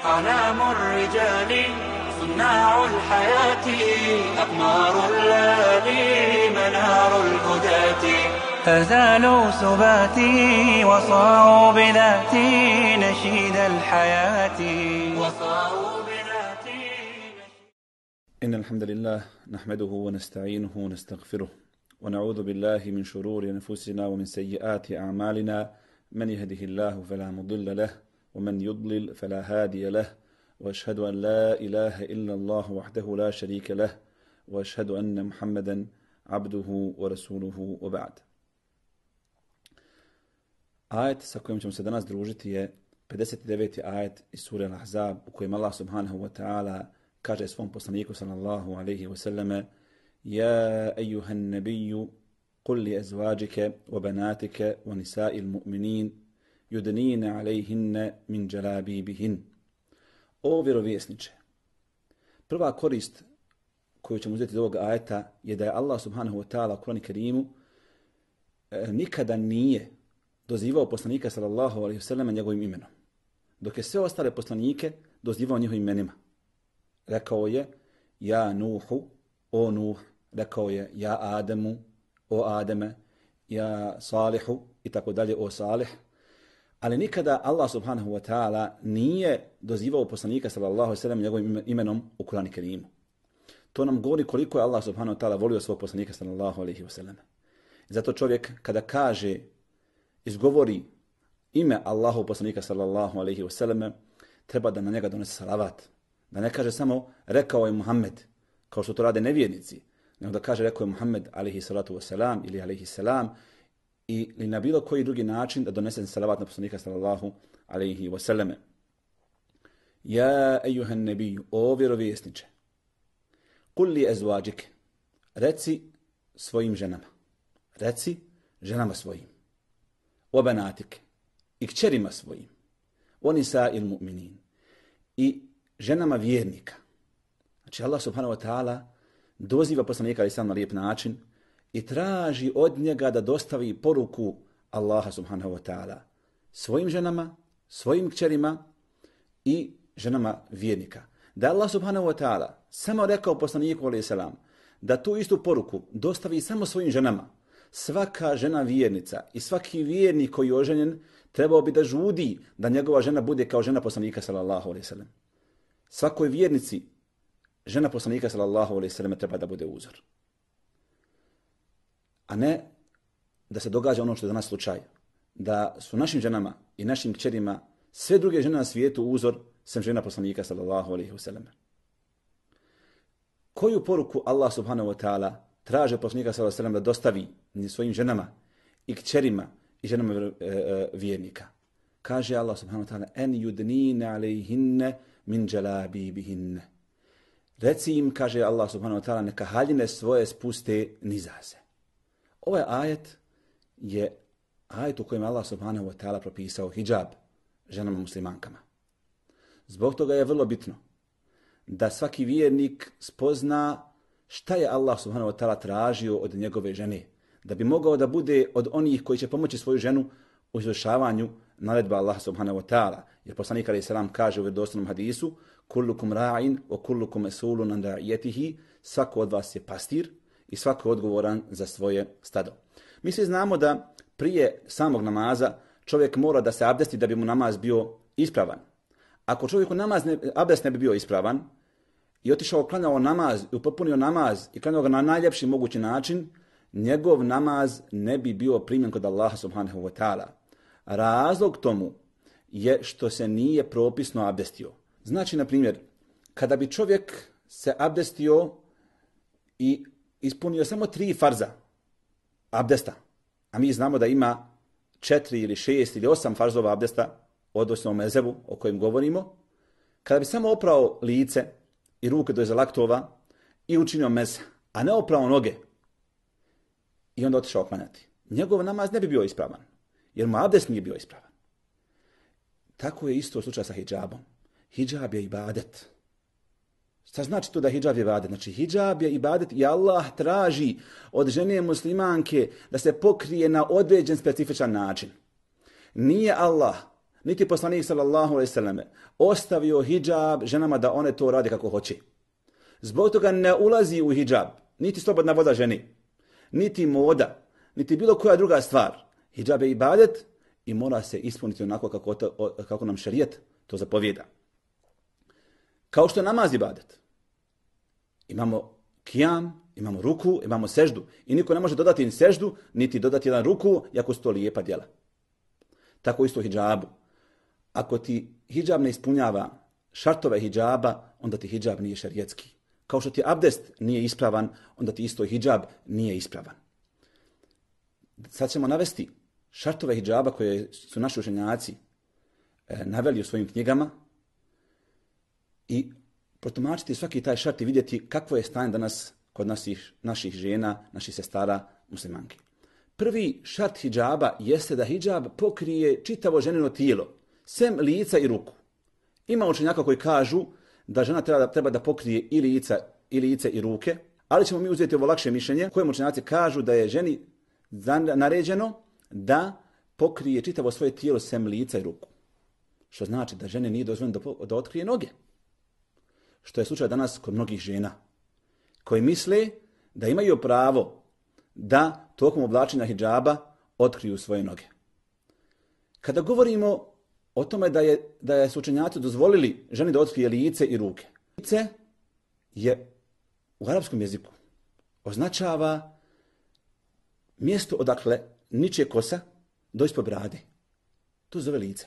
أعلام الرجال صناع الحياة أقمار الليالي منار الهداة فزالوا سباتي وصاروا بذاتي نشيد الحياة وصاروا بذاتي. إن الحمد لله نحمده ونستعينه ونستغفره ونعوذ بالله من شرور أنفسنا ومن سيئات أعمالنا من يهده الله فلا مضل له ومن يضلل فلا هادي له وأشهد أن لا إله إلا الله وحده لا شريك له وأشهد أن محمدا عبده ورسوله وبعد. Ajet sa kojim ćemo se danas družiti je 59. ajet iz sure Al-Ahzab u kojem Allah subhanahu wa ta'ala kaže svom poslaniku sallallahu alaihi wa sallame: Ja ejuhan nebiju قل لأزواجك وبناتك ونساء المؤمنين يدنين عليهن من جلابيبهن. O vjerovjesniče, prva korist koju ćemo uzeti iz ovog ajeta je da je Allah subhanahu wa ta'ala u Kur'anu Kerimu nikada nije dozivao poslanika sallallahu alejhi ve sellem njegovim imenom, dok je sve ostale poslanike dozivao njihovim imenima. Rekao je ja Nuhu, o Nuh, rekao je ja Ademu, o Ademe, ja Salihu i tako dalje, o Salih. Ali nikada Allah subhanahu wa ta'ala nije dozivao poslanika sallallahu alejhi ve sellem njegovim imenom u Kur'anu Kerimu. To nam govori koliko je Allah subhanahu wa ta'ala volio svog poslanika sallallahu alejhi ve sellem. Zato čovjek kada kaže, izgovori ime Allahu poslanika sallallahu alejhi ve sellem, treba da na njega donese salavat. Da ne kaže samo rekao je Muhammed, kao što to rade nevjernici, nego da kaže rekao je Muhammed alejhi salatu vesselam ili alejhi selam, ili na bilo koji drugi način da donese salavat na poslanika sallallahu alejhi ve sellem. Ja ejuhan nebiju, o vjerovjesniče, kul li ezvađike, reci svojim ženama, reci ženama svojim, o benatike, i kćerima svojim, o nisa il mu'minin, i ženama vjernika. Znači Allah subhanahu wa ta'ala doziva poslanika ali sam na lijep način i traži od njega da dostavi poruku Allaha subhanahu wa ta'ala svojim ženama, svojim kćerima i ženama vjernika. Da Allah subhanahu wa ta'ala samo rekao poslaniku alejhi selam da tu istu poruku dostavi samo svojim ženama, svaka žena vjernica i svaki vjernik koji je oženjen trebao bi da žudi da njegova žena bude kao žena poslanika sallallahu alejhi ve sellem. Svakoj vjernici žena poslanika sallallahu alejhi ve sellem treba da bude uzor. A ne da se događa ono što je danas slučaj, da su našim ženama i našim kćerima sve druge žene na svijetu uzor sem žena poslanika sallallahu alejhi ve sellem. Koju poruku Allah subhanahu wa ta'ala traže poslanika sallallahu alejhi ve sellem da dostavi svojim ženama i kćerima i ženama vjernika? Kaže Allah subhanahu wa ta'ala: en yudnina alejhinne min jalabibihinne. Reci im, kaže Allah subhanahu wa ta'ala, neka haljine svoje spuste nizaze. Ovaj ajet je ajet u kojem Allah subhanahu wa ta'ala propisao hidžab ženama muslimankama. Zbog toga je vrlo bitno da svaki vjernik spozna šta je Allah subhanahu wa ta'ala tražio od njegove žene, da bi mogao da bude od onih koji će pomoći svoju ženu u izvršavanju naredba Allah subhanahu wa ta'ala. Jer poslanik alejhi selam kaže u vjerodostojnom hadisu: kullukum ra'in wa kullukum mas'ulun an ra'iyatihi, svako od vas je pastir i svako je odgovoran za svoje stado. Mi svi znamo da prije samog namaza čovjek mora da se abdesti da bi mu namaz bio ispravan. Ako čovjeku abdest ne bi bio ispravan i otišao klanjao namaz i upotpunio namaz i klanjao ga na najljepši mogući način, njegov namaz ne bi bio primljen kod Allaha subhanahu wa ta'ala. Razlog tomu je što se nije propisno abdestio. Znači, na primjer, kada bi čovjek se abdestio i ispunio samo 3 farza abdesta, a mi znamo da ima 4 ili 6 ili 8 farzova abdesta, odnosno o mezebu o kojem govorimo, kada bi samo oprao lice i ruke do iza laktova i učinio mez, a ne oprao noge i onda otišao klanjati, njegov namaz ne bi bio ispravan, jer mu abdest nije bio ispravan. Tako je isto slučaj sa hidžabom. Hidžab je ibadet. Šta znači to da hidžab je ibadet? Znači hidžab je ibadet i Allah traži od žene muslimanke da se pokrije na određen specifičan način. Nije Allah niti poslanik sallallahu alejhi ve selleme ostavio hidžab ženama da one to rade kako hoće. Zbog toga ne ulazi u hidžab niti slobodna voda ženi, niti moda, niti bilo koja druga stvar. Hidžab je ibadet i mora se ispuniti onako kako nam šerijet to zapovijeda. Kao što je namaz ibadet. Imamo kijam, imamo ruku, imamo seždu. I niko ne može dodati ni seždu, niti dodati jedan ruku, jako su to lijepa djela. Tako isto hidžabu. Ako ti hidžab ne ispunjava šartove hidžaba, onda ti hidžab nije šerijetski. Kao što ti abdest nije ispravan, onda ti isto hidžab nije ispravan. Sad ćemo navesti šartove hidžaba koje su naši učenjaci naveli u svojim knjigama i protumačiti svaki taj šart i vidjeti kakvo je stanje danas kod naših žena, naših sestara muslimanki. Prvi šart hidžaba jeste da hidžab pokrije čitavo ženino tijelo, sem lica i ruku. Ima učenjaka koji kažu da žena treba da pokrije i lice i ruke, ali ćemo mi uzeti ovo lakše mišljenje kojem učenjaci kažu da je ženi naređeno da pokrije čitavo svoje tijelo sem lica i ruku. Što znači da žene nije dozvoljeno da otkrije noge. Što je slučaj danas kod mnogih žena koji misle da imaju pravo da tokom oblačenja hidžaba otkriju svoje noge. Kada govorimo o tome da su učenjaci dozvolili ženi da otkrije lice i ruke. Lice je u arapskom jeziku označava mjesto odakle niče kosa do ispod brade. To zove lice.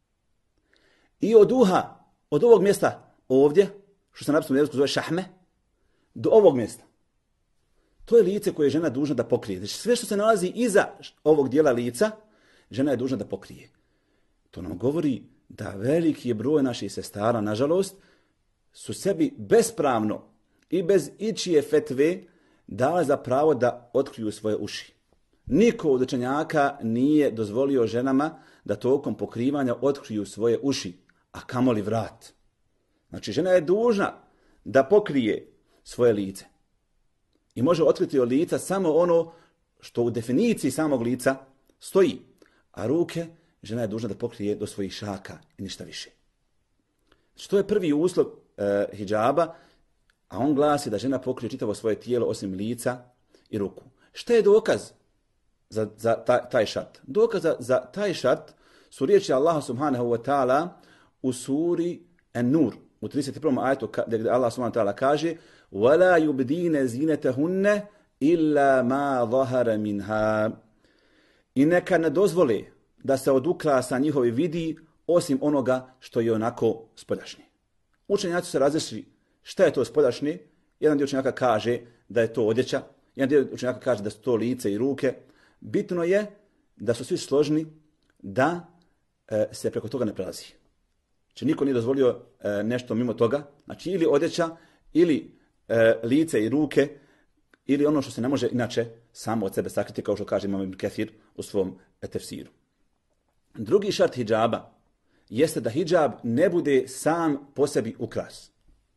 I od uha, od ovog mjesta ovdje, što se na arapskom jeziku zove šahme, do ovog mjesta. To je lice koje je žena dužna da pokrije. Znači sve što se nalazi iza ovog dijela lica, žena je dužna da pokrije. To nam govori da veliki broj naših sestara, nažalost, su sebi bespravno i bez ičije fetve dali za pravo da otkriju svoje uši. Niko od učenjaka nije dozvolio ženama da tokom pokrivanja otkriju svoje uši, a kamoli vrat. Znači, žena je dužna da pokrije svoje lice. I može otkriti od lica samo ono što u definiciji samog lica stoji. A ruke žena je dužna da pokrije do svojih šaka i ništa više. Znači, to je prvi uslov hidžaba, a on glasi da žena pokrije čitavo svoje tijelo osim lica i ruku. Šta je dokaz za taj šart? Dokaz za taj šart su riječi Allaha subhanahu wa ta'ala u suri An-Nur, u 31. ajetu gdje Allah subhanahu wa ta'ala kaže وَلَا يُبْدِينَ زِينَتَهُنَّ إِلَّا مَا ظَهَرَ مِنْهَا. I neka ne dozvole da se od ukrasa njihovi vidi osim onoga što je onako spoljašnje. Učenjaci se različili šta je to spoljašnje. Jedan dio učenjaka kaže da je to odjeća, jedan dio učenjaka kaže da su to lice i ruke. Bitno je da su svi složni da se preko toga ne prelazi. Znači niko nije dozvolio nešto mimo toga, znači ili odjeća, ili lice i ruke, ili ono što se ne može inače samo od sebe sakriti, kao što kaže Imam Ibn Kathir u svom tefsiru. Drugi šart hidžaba jeste da hidžab ne bude sam po sebi ukras.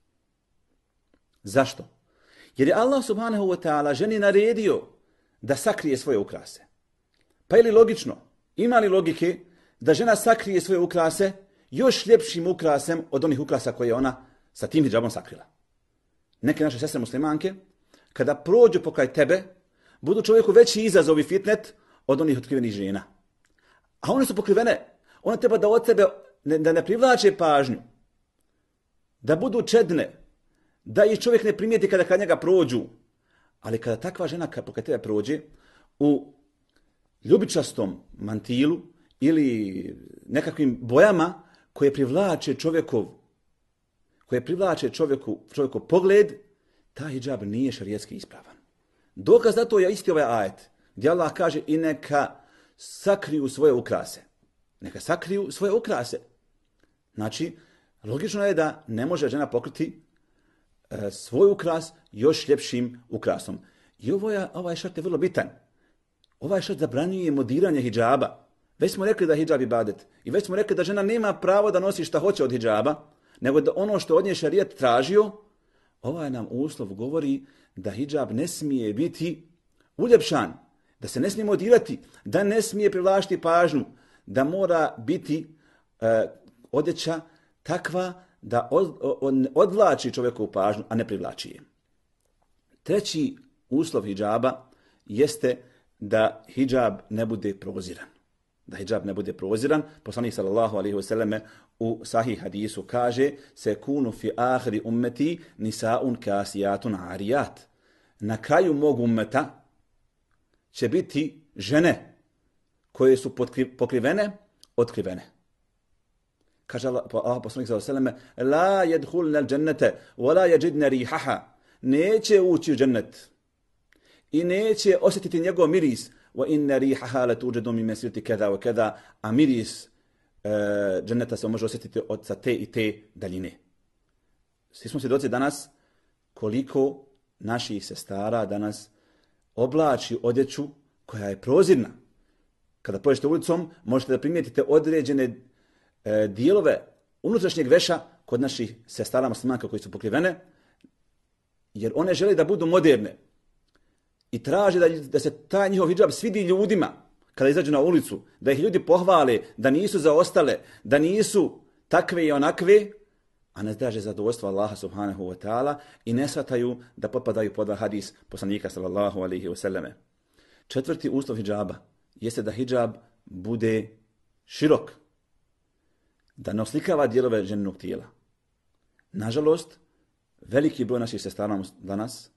Zašto? Jer je Allah subhanahu wa ta'ala ženi naredio da sakrije svoje ukrase. Pa je li logično, ima li logike da žena sakrije svoje ukrase još ljepšim ukrasem od onih ukrasa koje je ona sa tim hidžabom sakrila? Neke naše sestre muslimanke, kada prođu pokraj tebe, budu čovjeku veći izazov i fitnet od onih otkrivenih žena. A one su pokrivene. One treba da od tebe da ne privlače pažnju, da budu čedne, da ih čovjek ne primijeti kada njega prođu. Ali kada takva žena pokraj tebe prođe u ljubičastom mantilu ili nekakvim bojama koje privlače čovjeku pogled, taj hidžab nije šarijetski ispravan. Dokaz za to je isti ovaj ajet, gdje Allah kaže i neka sakriju svoje ukrase. Neka sakriju svoje ukrase. Znači, logično je da ne može žena pokriti svoj ukras još ljepšim ukrasom. I ovaj šart je vrlo bitan. Ovaj šart zabranjuje modiranje hidžaba. Već smo rekli da je hidžab ibadet. I već smo rekli da žena nema pravo da nosi šta hoće od hidžaba, nego da ono što od nje šarijat tražio, ovaj nam uslov govori da hidžab ne smije biti uljepšan, da se ne smije modirati, da ne smije privlačiti pažnju, da mora biti odjeća takva da odvlači čovjekovu pažnju, a ne privlači je. Treći uslov hidžaba jeste da hidžab ne bude proziran. Da hidžab ne bude proziran. Poslanik sallallahu alejhi ve selleme u sahih hadisu kaže: "Sekunu fi ahiri ummeti nisaun kasijatun arijat." Na kraju mog ummeta će biti žene koje su pokrivene, otkrivene. Kaže Allah poslanik sallallahu alejhi ve selleme: "La yadkhulna al-jannata wa la yajidna rihaha." Neće ući u džennet i neće osjetiti njegov miris. Wa inna rihaha la tujadu min masirati kaza wa kaza. A miris dženneta se može osjetiti od te i te daljine. Svi smo svjedoci danas koliko naših sestara danas oblači odjeću koja je prozirna. Kada prođete ulicom, možete da primijetite određene dijelove unutrašnjeg veša kod naših sestara muslimanka koji su pokrivene, jer one žele da budu moderne i traže da se taj njihov hidžab svidi ljudima kada izađu na ulicu, da ih ljudi pohvale, da nisu zaostale, da nisu takve i onakve, a ne traže zadovoljstvo Allaha subhanahu wa ta'ala i ne shvataju da potpadaju pod hadis poslanika sallallahu alejhi ve selleme. Četvrti uslov hidžaba jeste da hidžab bude širok, da ne oslikava dijelove ženinog tijela. Nažalost, veliki broj naših sestara danas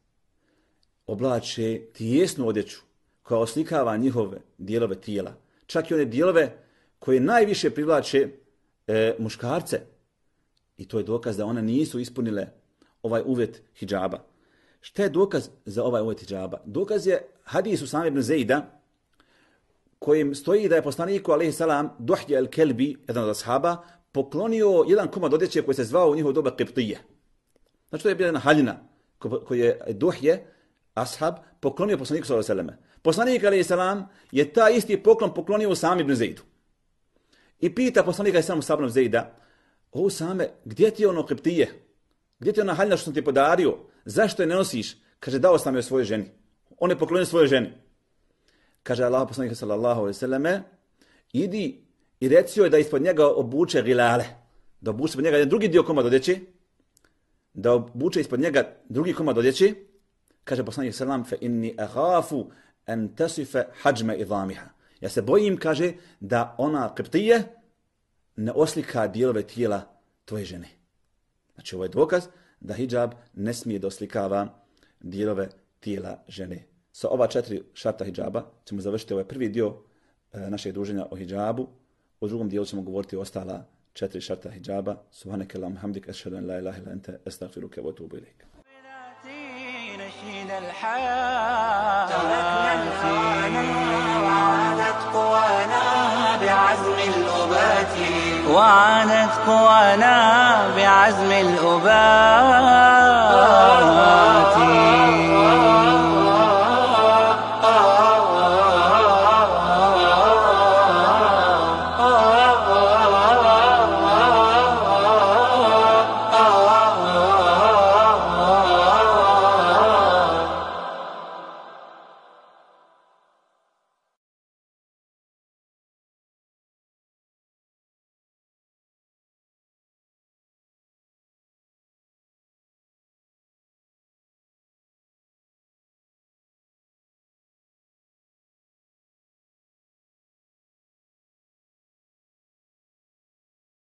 oblače tijesnu odjeću koja oslikava njihove dijelove tijela. Čak i one dijelove koje najviše privlače muškarce. I to je dokaz da one nisu ispunile ovaj uvjet hidžaba. Šta je dokaz za ovaj uvjet hidžaba? Dokaz je hadis Usame ibn Zejda, kojim stoji da je poslaniku alejhi selam Duhje el-Kelbi, jedan od ashaba, poklonio jedan komad odjeće koji se zvao u njihovo doba Qibtije. Znači to je bila jedna haljina koji je Duhje, ashab, poklonio poslaniku sallallahu alejhi ve selleme. Poslanik alejhi selam je taj isti poklon poklonio Usame ibn Zejdu. I pita poslanika alejhi selam Usame ibn Zejda: "O Usame, gdje ti je ono Qibtije? Gdje ti je ona haljina što sam ti podario? Zašto je ne nosiš?" Kaže: "Dao sam je svojoj ženi." On je poklonio svojoj ženi. Kaže Allah poslanik sallallahu alejhi ve selleme: "Idi i reci joj da ispod njega obuče gilale, da obuče ispod njega jedan drugi dio komad odjeće, da obuče ispod njega drugi komad odjeće." Kaže poslanik sallam: "Fa inni akhafu an tasifa hajma idamiha." Ja se bojim, kaže, da ona Qibtije ne oslika dijelove tijela tvoje žene. Znači ovo je dokaz da hidžab ne smije da oslikava dijelove tijela žene. Sa ova 4 šarta hidžaba ćemo završiti ovaj prvi dio našeg druženja o hidžabu. U drugom dijelu ćemo govoriti o ostala 4 šarta hidžaba. Subhanaka Allahumma hamdik, ashhadu an la ilaha illa anta, astaghfiruka wa atubu ilayk. تركنا الهوانا وعادت قوانا بعزم الأبات وعادت قوانا بعزم الأبات